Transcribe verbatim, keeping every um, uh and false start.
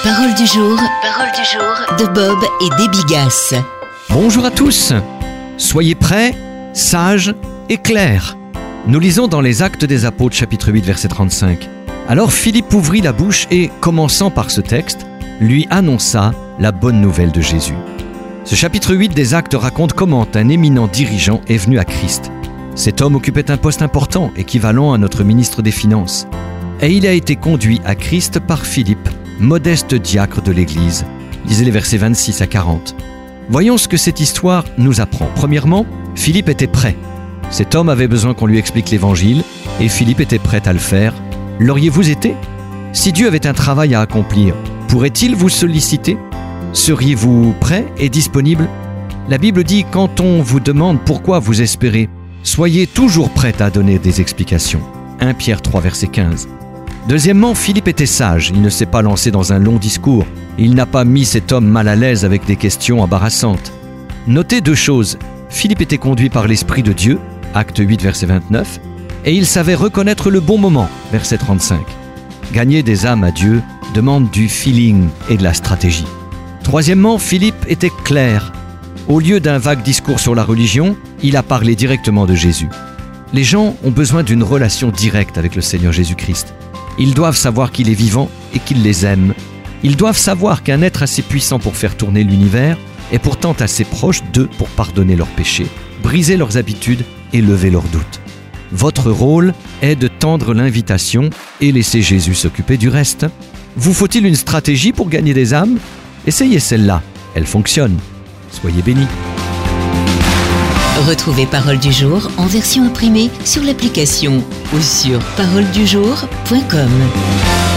Parole du jour, parole du jour de Bob et Déby Gasse. Bonjour à tous. Soyez prêts, sages et clairs. Nous lisons dans les Actes des Apôtres, chapitre huit, verset trente-cinq. Alors Philippe ouvrit la bouche et, commençant par ce texte, lui annonça la bonne nouvelle de Jésus. Ce chapitre huit des Actes raconte comment un éminent dirigeant est venu à Christ. Cet homme occupait un poste important, équivalent à notre ministre des Finances. Et il a été conduit à Christ par Philippe, modeste diacre de l'Église. Lisez les versets vingt-six à quarante. Voyons ce que cette histoire nous apprend. Premièrement, Philippe était prêt. Cet homme avait besoin qu'on lui explique l'Évangile, et Philippe était prêt à le faire. L'auriez-vous été ? Si Dieu avait un travail à accomplir, pourrait-il vous solliciter ? Seriez-vous prêt et disponible ? La Bible dit « Quand on vous demande pourquoi vous espérez, soyez toujours prêt à donner des explications. » premier Pierre trois, verset quinze. Deuxièmement, Philippe était sage. Il ne s'est pas lancé dans un long discours. Il n'a pas mis cet homme mal à l'aise avec des questions embarrassantes. Notez deux choses. Philippe était conduit par l'Esprit de Dieu, acte huit, verset vingt-neuf, et il savait reconnaître le bon moment, verset trente-cinq. Gagner des âmes à Dieu demande du feeling et de la stratégie. Troisièmement, Philippe était clair. Au lieu d'un vague discours sur la religion, il a parlé directement de Jésus. Les gens ont besoin d'une relation directe avec le Seigneur Jésus-Christ. Ils doivent savoir qu'il est vivant et qu'il les aime. Ils doivent savoir qu'un être assez puissant pour faire tourner l'univers est pourtant assez proche d'eux pour pardonner leurs péchés, briser leurs habitudes et lever leurs doutes. Votre rôle est de tendre l'invitation et laisser Jésus s'occuper du reste. Vous faut-il une stratégie pour gagner des âmes ? Essayez celle-là, elle fonctionne. Soyez bénis. Retrouvez Parole du jour en version imprimée sur l'application ou sur parole du jour point com.